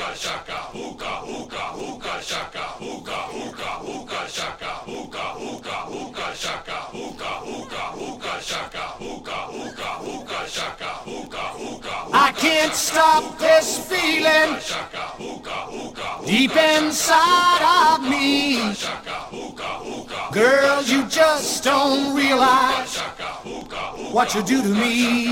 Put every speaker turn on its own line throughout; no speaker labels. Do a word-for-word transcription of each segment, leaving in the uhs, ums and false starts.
shaka, hookah, hookah, hookah, shaka, hookah, hookah, hookah, shaka, hookah, hookah, hookah, shaka, hookah, hookah, hookah, shaka, hookah, hookah, hookah, shaka, hookah, hookah.
I can't stop this feeling deep inside of me. Girl, you just don't realize what you do to me.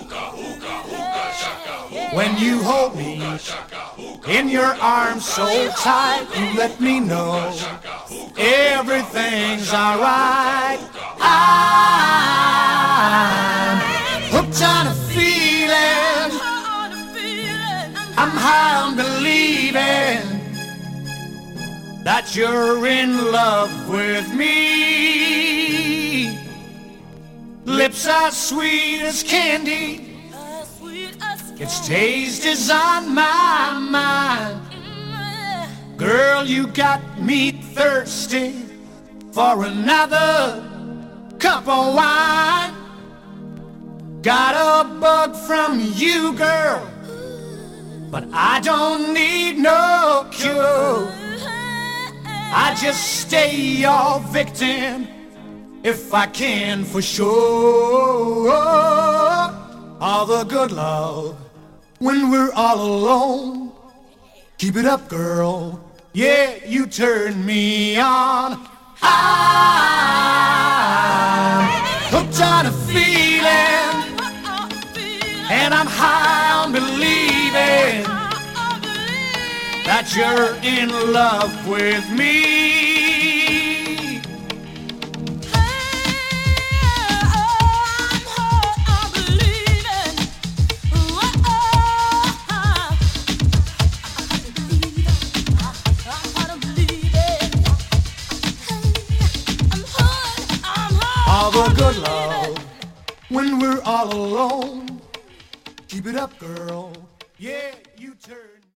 When you hold me in your arms so tight, you let me know everything's alright. I'm hooked on a feeling, I'm high on believing that you're in love with me. Lips as sweet as candy, its taste is on my mind. Girl, you got me thirsty for another cup of wine. Got a bug from you, girl, but I don't need no cure. I just stay your victim if I can, for sure. All the good love when we're all alone. Keep it up, girl. Yeah, you turn me on. I'm hooked on a feeling, and I'm high on believing that you're in love with me. All the good love when we're all alone. Keep it up, girl. Yeah, you turn